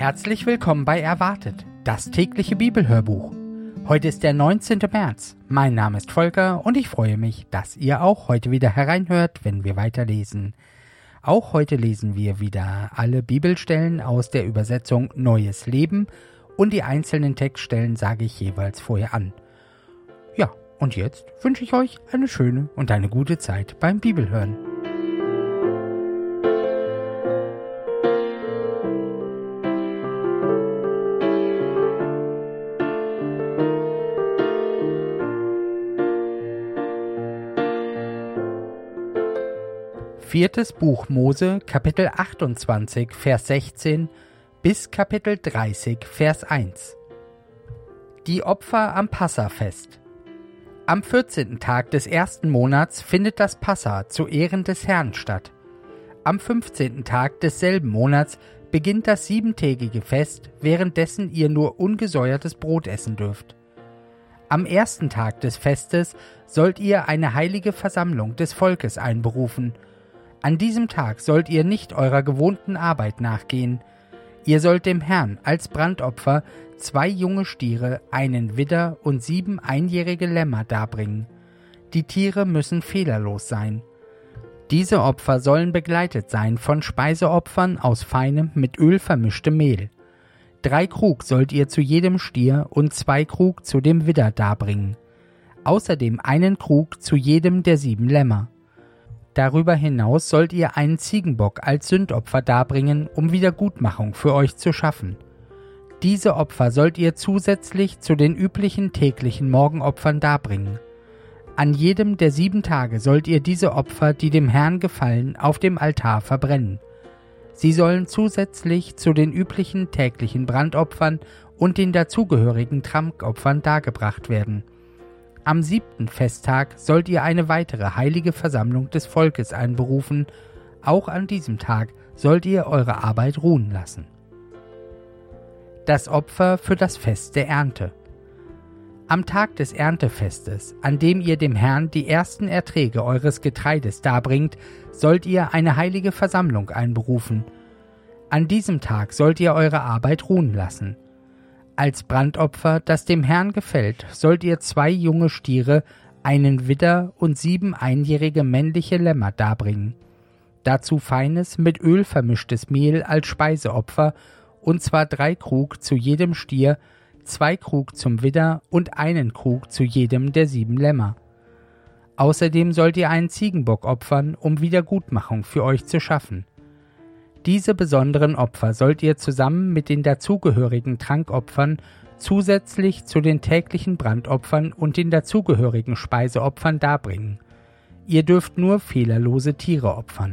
Herzlich willkommen bei Erwartet, das tägliche Bibelhörbuch. Heute ist der 19. März. Mein Name ist Volker und ich freue mich, dass ihr auch heute wieder hereinhört, wenn wir weiterlesen. Auch heute lesen wir wieder alle Bibelstellen aus der Übersetzung Neues Leben und die einzelnen Textstellen sage ich jeweils vorher an. Ja, und jetzt wünsche ich euch eine schöne und eine gute Zeit beim Bibelhören. Viertes Buch Mose, Kapitel 28, Vers 16 bis Kapitel 30, Vers 1. Die Opfer am Passafest. Am 14. Tag des ersten Monats findet das Passa zu Ehren des Herrn statt. Am 15. Tag desselben Monats beginnt das siebentägige Fest, währenddessen ihr nur ungesäuertes Brot essen dürft. Am ersten Tag des Festes sollt ihr eine heilige Versammlung des Volkes einberufen. An diesem Tag sollt ihr nicht eurer gewohnten Arbeit nachgehen. Ihr sollt dem Herrn als Brandopfer 2 junge Stiere, einen Widder und 7 einjährige Lämmer darbringen. Die Tiere müssen fehlerlos sein. Diese Opfer sollen begleitet sein von Speiseopfern aus feinem, mit Öl vermischtem Mehl. 3 Krug sollt ihr zu jedem Stier und 2 Krug zu dem Widder darbringen. Außerdem einen Krug zu jedem der 7 Lämmer. Darüber hinaus sollt ihr einen Ziegenbock als Sündopfer darbringen, um Wiedergutmachung für euch zu schaffen. Diese Opfer sollt ihr zusätzlich zu den üblichen täglichen Morgenopfern darbringen. An jedem der 7 Tage sollt ihr diese Opfer, die dem Herrn gefallen, auf dem Altar verbrennen. Sie sollen zusätzlich zu den üblichen täglichen Brandopfern und den dazugehörigen Trankopfern dargebracht werden. Am 7. Festtag sollt ihr eine weitere heilige Versammlung des Volkes einberufen. Auch an diesem Tag sollt ihr eure Arbeit ruhen lassen. Das Opfer für das Fest der Ernte. Am Tag des Erntefestes, an dem ihr dem Herrn die ersten Erträge eures Getreides darbringt, sollt ihr eine heilige Versammlung einberufen. An diesem Tag sollt ihr eure Arbeit ruhen lassen. Als Brandopfer, das dem Herrn gefällt, sollt ihr 2 junge Stiere, einen Widder und 7 einjährige männliche Lämmer darbringen. Dazu feines, mit Öl vermischtes Mehl als Speiseopfer, und zwar 3 Krug zu jedem Stier, 2 Krug zum Widder und einen Krug zu jedem der 7 Lämmer. Außerdem sollt ihr einen Ziegenbock opfern, um Wiedergutmachung für euch zu schaffen. Diese besonderen Opfer sollt ihr zusammen mit den dazugehörigen Trankopfern zusätzlich zu den täglichen Brandopfern und den dazugehörigen Speiseopfern darbringen. Ihr dürft nur fehlerlose Tiere opfern.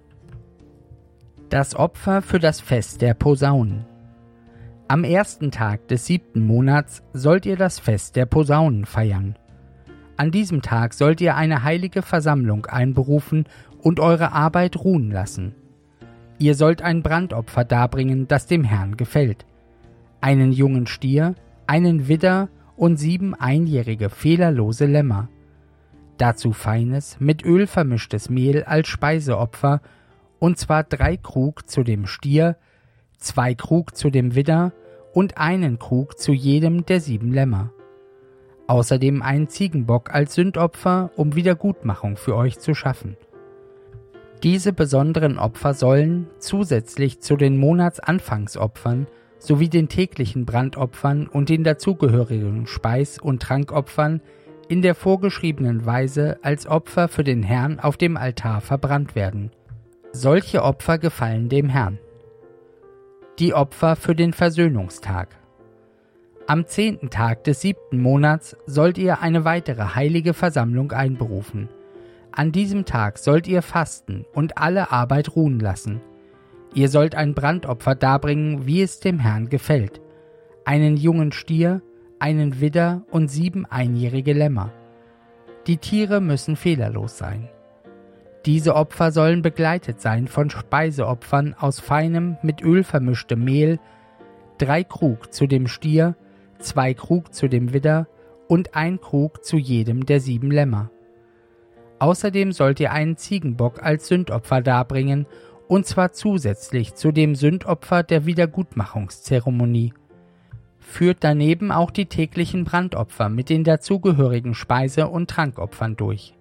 Das Opfer für das Fest der Posaunen. Am ersten Tag des 7. Monats sollt ihr das Fest der Posaunen feiern. An diesem Tag sollt ihr eine heilige Versammlung einberufen und eure Arbeit ruhen lassen. Ihr sollt ein Brandopfer darbringen, das dem Herrn gefällt. Einen jungen Stier, einen Widder und 7 einjährige fehlerlose Lämmer. Dazu feines, mit Öl vermischtes Mehl als Speiseopfer, und zwar 3 Krug zu dem Stier, 2 Krug zu dem Widder und einen Krug zu jedem der 7 Lämmer. Außerdem einen Ziegenbock als Sündopfer, um Wiedergutmachung für euch zu schaffen. Diese besonderen Opfer sollen, zusätzlich zu den Monatsanfangsopfern sowie den täglichen Brandopfern und den dazugehörigen Speis- und Trankopfern, in der vorgeschriebenen Weise als Opfer für den Herrn auf dem Altar verbrannt werden. Solche Opfer gefallen dem Herrn. Die Opfer für den Versöhnungstag. Am 10. Tag des 7. Monats sollt ihr eine weitere heilige Versammlung einberufen. An diesem Tag sollt ihr fasten und alle Arbeit ruhen lassen. Ihr sollt ein Brandopfer darbringen, wie es dem Herrn gefällt. Einen jungen Stier, einen Widder und 7 einjährige Lämmer. Die Tiere müssen fehlerlos sein. Diese Opfer sollen begleitet sein von Speiseopfern aus feinem, mit Öl vermischtem Mehl, 3 Krug zu dem Stier, 2 Krug zu dem Widder und 1 Krug zu jedem der 7 Lämmer. Außerdem sollt ihr einen Ziegenbock als Sündopfer darbringen, und zwar zusätzlich zu dem Sündopfer der Wiedergutmachungszeremonie. Führt daneben auch die täglichen Brandopfer mit den dazugehörigen Speise- und Trankopfern durch.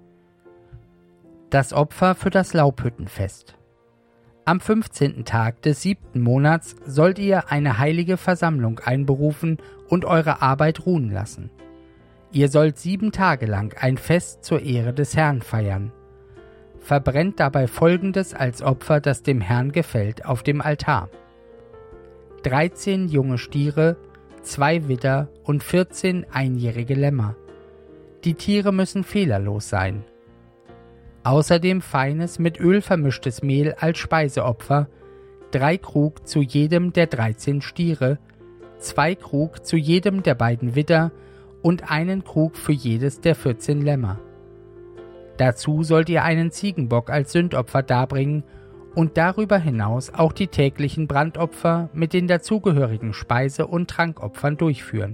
Das Opfer für das Laubhüttenfest. Am 15. Tag des 7. Monats sollt ihr eine heilige Versammlung einberufen und eure Arbeit ruhen lassen. Ihr sollt 7 Tage lang ein Fest zur Ehre des Herrn feiern. Verbrennt dabei Folgendes als Opfer, das dem Herrn gefällt, auf dem Altar: 13 junge Stiere, 2 Widder und 14 einjährige Lämmer. Die Tiere müssen fehlerlos sein. Außerdem feines mit Öl vermischtes Mehl als Speiseopfer, 3 Krug zu jedem der 13 Stiere, 2 Krug zu jedem der beiden Widder und 1 Krug für jedes der 14 Lämmer. Dazu sollt ihr einen Ziegenbock als Sündopfer darbringen und darüber hinaus auch die täglichen Brandopfer mit den dazugehörigen Speise- und Trankopfern durchführen.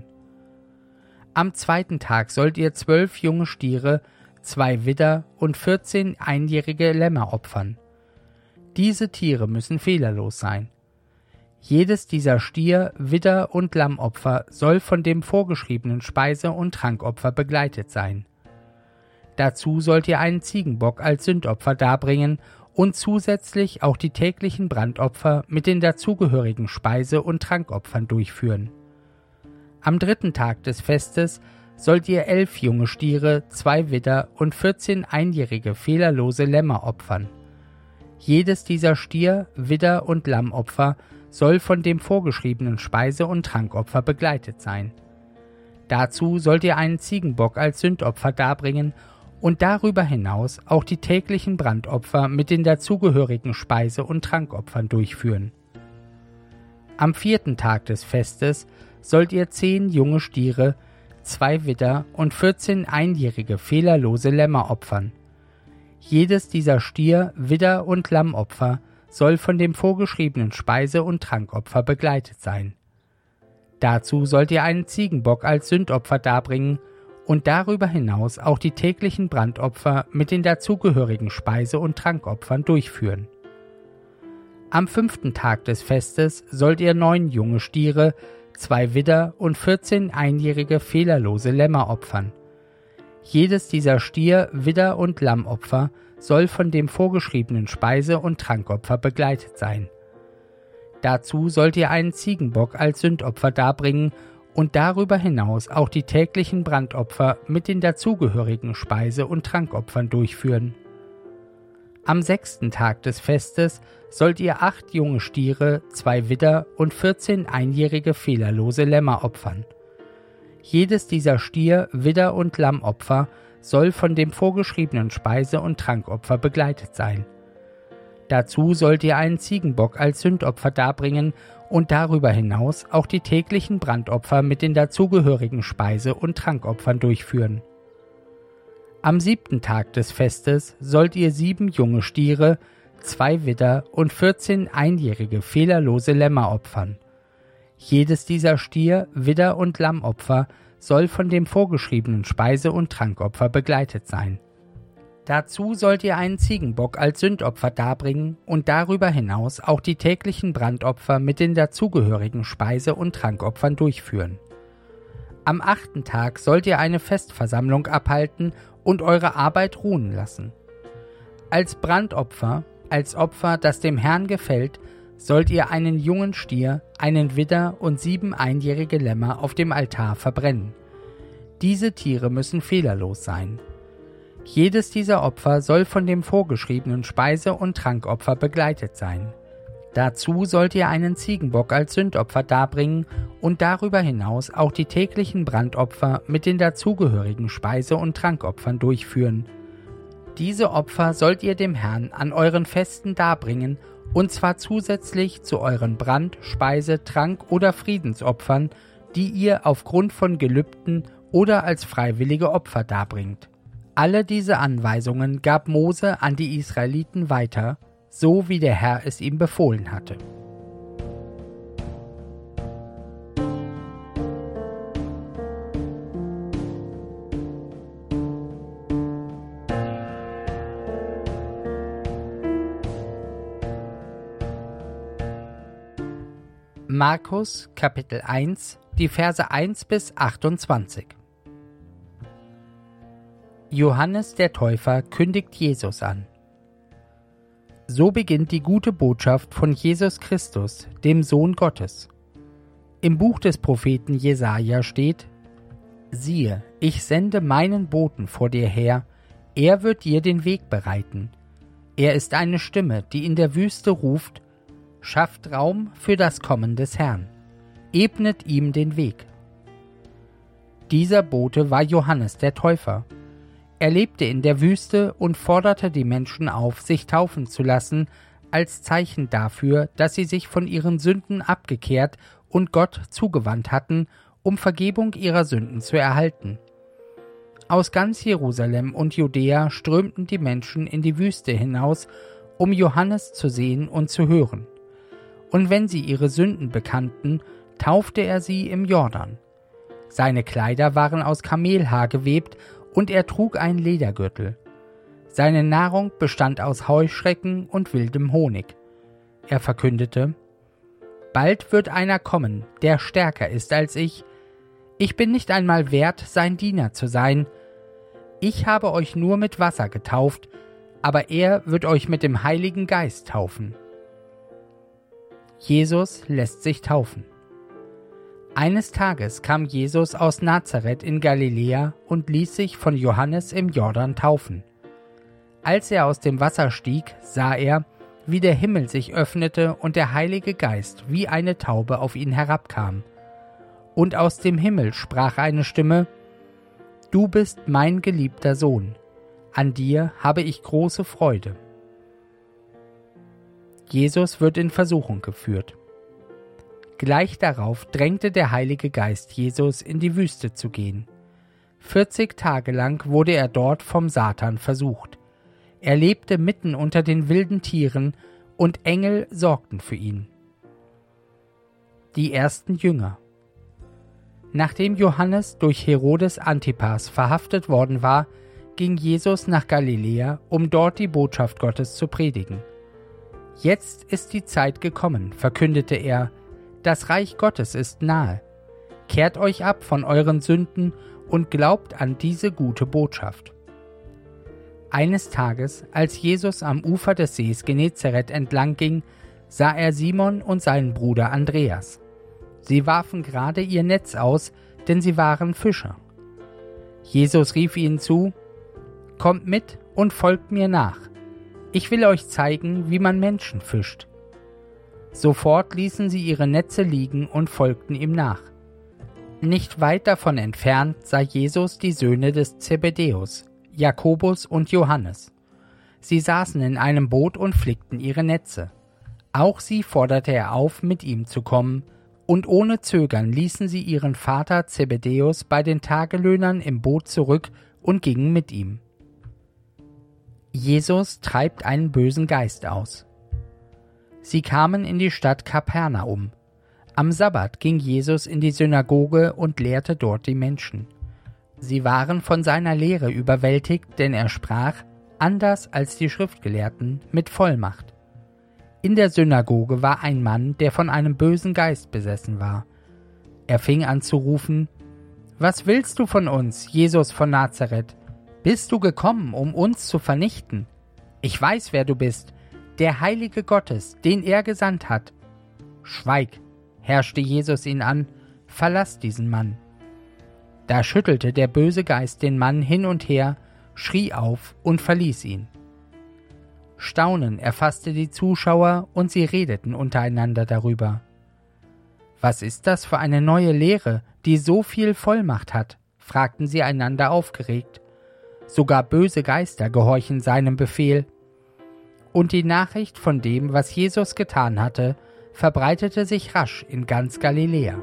Am 2. Tag sollt ihr 12 junge Stiere, 2 Widder und 14 einjährige Lämmer opfern. Diese Tiere müssen fehlerlos sein. Jedes dieser Stier-, Widder- und Lammopfer soll von dem vorgeschriebenen Speise- und Trankopfer begleitet sein. Dazu sollt ihr einen Ziegenbock als Sündopfer darbringen und zusätzlich auch die täglichen Brandopfer mit den dazugehörigen Speise- und Trankopfern durchführen. Am 3. Tag des Festes sollt ihr 11 junge Stiere, 2 Widder und 14 einjährige fehlerlose Lämmer opfern. Jedes dieser Stier-, Widder- und Lammopfer soll von dem vorgeschriebenen Speise- und Trankopfer begleitet sein. Dazu sollt ihr einen Ziegenbock als Sündopfer darbringen und darüber hinaus auch die täglichen Brandopfer mit den dazugehörigen Speise- und Trankopfern durchführen. Am 4. Tag des Festes sollt ihr 10 junge Stiere, 2 Widder und 14 einjährige fehlerlose Lämmer opfern. Jedes dieser Stier-, Widder- und Lammopfer soll von dem vorgeschriebenen Speise- und Trankopfer begleitet sein. Dazu sollt ihr einen Ziegenbock als Sündopfer darbringen und darüber hinaus auch die täglichen Brandopfer mit den dazugehörigen Speise- und Trankopfern durchführen. Am 5. Tag des Festes sollt ihr 9 junge Stiere, 2 Widder und 14 einjährige fehlerlose Lämmer opfern. Jedes dieser Stier-, Widder- und Lammopfer soll von dem vorgeschriebenen Speise- und Trankopfer begleitet sein. Dazu sollt ihr einen Ziegenbock als Sündopfer darbringen und darüber hinaus auch die täglichen Brandopfer mit den dazugehörigen Speise- und Trankopfern durchführen. Am 6. Tag des Festes sollt ihr 8 junge Stiere, 2 Widder und 14 einjährige fehlerlose Lämmer opfern. Jedes dieser Stier-, Widder- und Lammopfer soll von dem vorgeschriebenen Speise- und Trankopfer begleitet sein. Dazu sollt ihr einen Ziegenbock als Sündopfer darbringen und darüber hinaus auch die täglichen Brandopfer mit den dazugehörigen Speise- und Trankopfern durchführen. Am 7. Tag des Festes sollt ihr 7 junge Stiere, 2 Widder und 14 einjährige fehlerlose Lämmer opfern. Jedes dieser Stier-, Widder- und Lammopfer soll von dem vorgeschriebenen Speise- und Trankopfer begleitet sein. Dazu sollt ihr einen Ziegenbock als Sündopfer darbringen und darüber hinaus auch die täglichen Brandopfer mit den dazugehörigen Speise- und Trankopfern durchführen. Am 8. Tag sollt ihr eine Festversammlung abhalten und eure Arbeit ruhen lassen. Als Brandopfer, als Opfer, das dem Herrn gefällt, sollt ihr einen jungen Stier, einen Widder und 7 einjährige Lämmer auf dem Altar verbrennen. Diese Tiere müssen fehlerlos sein. Jedes dieser Opfer soll von dem vorgeschriebenen Speise- und Trankopfer begleitet sein. Dazu sollt ihr einen Ziegenbock als Sündopfer darbringen und darüber hinaus auch die täglichen Brandopfer mit den dazugehörigen Speise- und Trankopfern durchführen. Diese Opfer sollt ihr dem Herrn an euren Festen darbringen, und zwar zusätzlich zu euren Brand-, Speise-, Trank- oder Friedensopfern, die ihr aufgrund von Gelübden oder als freiwillige Opfer darbringt. Alle diese Anweisungen gab Mose an die Israeliten weiter, so wie der Herr es ihm befohlen hatte. Markus, Kapitel 1, die Verse 1 bis 28. Johannes der Täufer kündigt Jesus an. So beginnt die gute Botschaft von Jesus Christus, dem Sohn Gottes. Im Buch des Propheten Jesaja steht: Siehe, ich sende meinen Boten vor dir her, er wird dir den Weg bereiten. Er ist eine Stimme, die in der Wüste ruft: Schafft Raum für das Kommen des Herrn, ebnet ihm den Weg. Dieser Bote war Johannes der Täufer. Er lebte in der Wüste und forderte die Menschen auf, sich taufen zu lassen, als Zeichen dafür, dass sie sich von ihren Sünden abgekehrt und Gott zugewandt hatten, um Vergebung ihrer Sünden zu erhalten. Aus ganz Jerusalem und Judäa strömten die Menschen in die Wüste hinaus, um Johannes zu sehen und zu hören. Und wenn sie ihre Sünden bekannten, taufte er sie im Jordan. Seine Kleider waren aus Kamelhaar gewebt und er trug einen Ledergürtel. Seine Nahrung bestand aus Heuschrecken und wildem Honig. Er verkündete: Bald wird einer kommen, der stärker ist als ich. Ich bin nicht einmal wert, sein Diener zu sein. Ich habe euch nur mit Wasser getauft, aber er wird euch mit dem Heiligen Geist taufen. Jesus lässt sich taufen. Eines Tages kam Jesus aus Nazareth in Galiläa und ließ sich von Johannes im Jordan taufen. Als er aus dem Wasser stieg, sah er, wie der Himmel sich öffnete und der Heilige Geist wie eine Taube auf ihn herabkam. Und aus dem Himmel sprach eine Stimme: Du bist mein geliebter Sohn, an dir habe ich große Freude. Jesus wird in Versuchung geführt. Gleich darauf drängte der Heilige Geist Jesus, in die Wüste zu gehen. 40 Tage lang wurde er dort vom Satan versucht. Er lebte mitten unter den wilden Tieren und Engel sorgten für ihn. Die ersten Jünger. Nachdem Johannes durch Herodes Antipas verhaftet worden war, ging Jesus nach Galiläa, um dort die Botschaft Gottes zu predigen. Jetzt ist die Zeit gekommen, verkündete er, das Reich Gottes ist nahe. Kehrt euch ab von euren Sünden und glaubt an diese gute Botschaft. Eines Tages, als Jesus am Ufer des Sees Genezareth entlang ging, sah er Simon und seinen Bruder Andreas. Sie warfen gerade ihr Netz aus, denn sie waren Fischer. Jesus rief ihnen zu: Kommt mit und folgt mir nach. Ich will euch zeigen, wie man Menschen fischt. Sofort ließen sie ihre Netze liegen und folgten ihm nach. Nicht weit davon entfernt sah Jesus die Söhne des Zebedäus, Jakobus und Johannes. Sie saßen in einem Boot und flickten ihre Netze. Auch sie forderte er auf, mit ihm zu kommen, und ohne Zögern ließen sie ihren Vater Zebedäus bei den Tagelöhnern im Boot zurück und gingen mit ihm. Jesus treibt einen bösen Geist aus. Sie kamen in die Stadt Kapernaum. Am Sabbat ging Jesus in die Synagoge und lehrte dort die Menschen. Sie waren von seiner Lehre überwältigt, denn er sprach, anders als die Schriftgelehrten, mit Vollmacht. In der Synagoge war ein Mann, der von einem bösen Geist besessen war. Er fing an zu rufen: Was willst du von uns, Jesus von Nazareth? Bist du gekommen, um uns zu vernichten? Ich weiß, wer du bist, der Heilige Gottes, den er gesandt hat. Schweig, herrschte Jesus ihn an, verlass diesen Mann. Da schüttelte der böse Geist den Mann hin und her, schrie auf und verließ ihn. Staunen erfasste die Zuschauer und sie redeten untereinander darüber. Was ist das für eine neue Lehre, die so viel Vollmacht hat? Fragten sie einander aufgeregt. Sogar böse Geister gehorchen seinem Befehl. Und die Nachricht von dem, was Jesus getan hatte, verbreitete sich rasch in ganz Galiläa.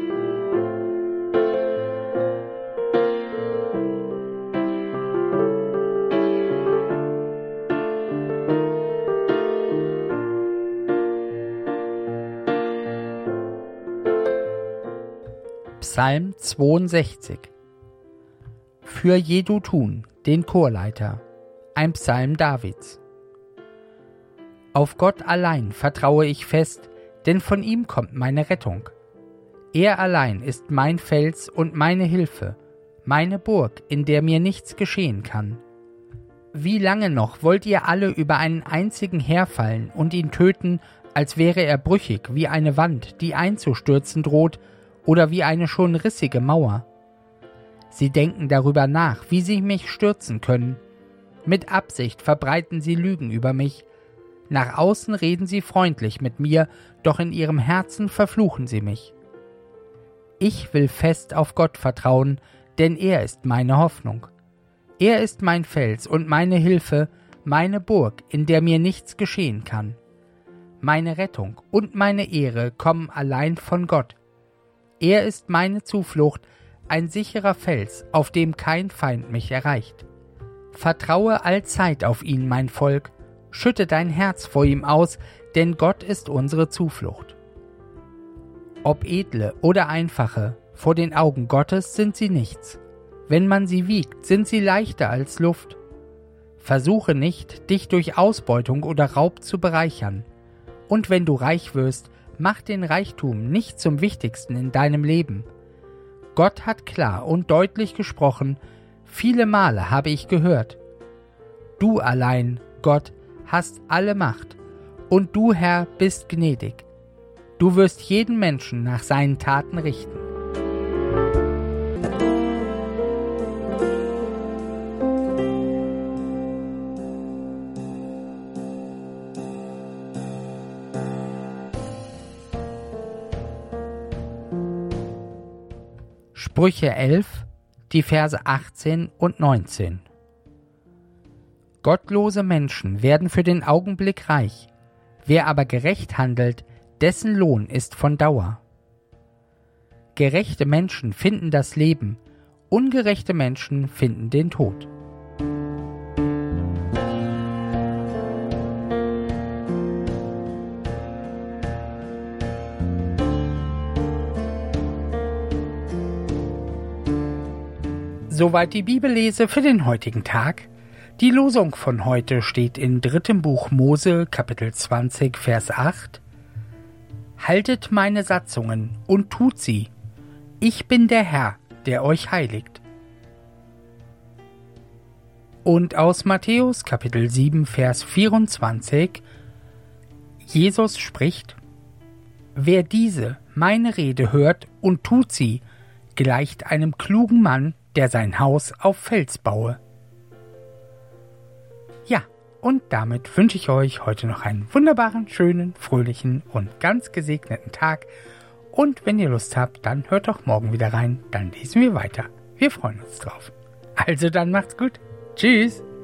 Psalm 62. Für Jedutun, den Chorleiter, ein Psalm Davids. Auf Gott allein vertraue ich fest, denn von ihm kommt meine Rettung. Er allein ist mein Fels und meine Hilfe, meine Burg, in der mir nichts geschehen kann. Wie lange noch wollt ihr alle über einen einzigen herfallen und ihn töten, als wäre er brüchig wie eine Wand, die einzustürzen droht, oder wie eine schon rissige Mauer? Sie denken darüber nach, wie sie mich stürzen können. Mit Absicht verbreiten sie Lügen über mich. Nach außen reden sie freundlich mit mir, doch in ihrem Herzen verfluchen sie mich. Ich will fest auf Gott vertrauen, denn er ist meine Hoffnung. Er ist mein Fels und meine Hilfe, meine Burg, in der mir nichts geschehen kann. Meine Rettung und meine Ehre kommen allein von Gott. Er ist meine Zuflucht, ein sicherer Fels, auf dem kein Feind mich erreicht. Vertraue allzeit auf ihn, mein Volk, schütte dein Herz vor ihm aus, denn Gott ist unsere Zuflucht. Ob edle oder einfache, vor den Augen Gottes sind sie nichts. Wenn man sie wiegt, sind sie leichter als Luft. Versuche nicht, dich durch Ausbeutung oder Raub zu bereichern. Und wenn du reich wirst, mach den Reichtum nicht zum Wichtigsten in deinem Leben. Gott hat klar und deutlich gesprochen, viele Male habe ich gehört. Du allein, Gott, hast alle Macht, und du, Herr, bist gnädig. Du wirst jeden Menschen nach seinen Taten richten. Sprüche 11, die Verse 18 und 19. Gottlose Menschen werden für den Augenblick reich, wer aber gerecht handelt, dessen Lohn ist von Dauer. Gerechte Menschen finden das Leben, ungerechte Menschen finden den Tod. Soweit die Bibellese für den heutigen Tag. Die Losung von heute steht in 3. Buch Mose, Kapitel 20, Vers 8. Haltet meine Satzungen und tut sie. Ich bin der Herr, der euch heiligt. Und aus Matthäus, Kapitel 7, Vers 24. Jesus spricht: Wer diese, meine Rede hört und tut sie, gleicht einem klugen Mann, der sein Haus auf Fels baue. Ja, und damit wünsche ich euch heute noch einen wunderbaren, schönen, fröhlichen und ganz gesegneten Tag. Und wenn ihr Lust habt, dann hört doch morgen wieder rein, dann lesen wir weiter. Wir freuen uns drauf. Also dann macht's gut. Tschüss.